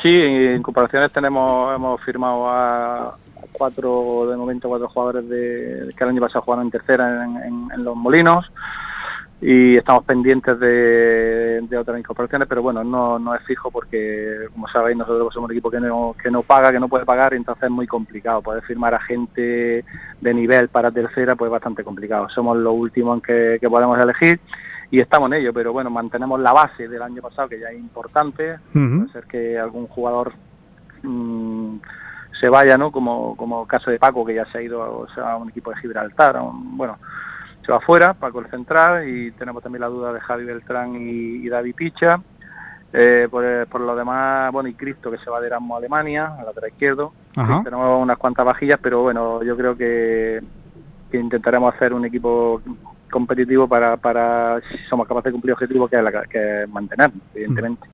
Sí, en comparaciones hemos firmado a de momento cuatro jugadores que el año pasado jugaron en tercera en Los Molinos, y estamos pendientes de otras incorporaciones, pero bueno, no es fijo porque, como sabéis, nosotros somos un equipo que no paga, que no puede pagar, y entonces es muy complicado. Poder firmar a gente de nivel para tercera, pues bastante complicado. Somos los últimos en que podemos elegir, y estamos en ello, pero bueno, mantenemos la base del año pasado, que ya es importante. Puede ser que algún jugador se vaya, ¿no? Como caso de Paco, que ya se ha ido a un equipo de Gibraltar, se va afuera, Paco el central, y tenemos también la duda de Javi Beltrán y David Picha. Por lo demás, bueno, y Cristo, que se va de Erasmus a Alemania, al lateral izquierdo. Tenemos unas cuantas vajillas, pero bueno, yo creo que intentaremos hacer un equipo competitivo para si somos capaces de cumplir objetivos, que es mantenernos, evidentemente.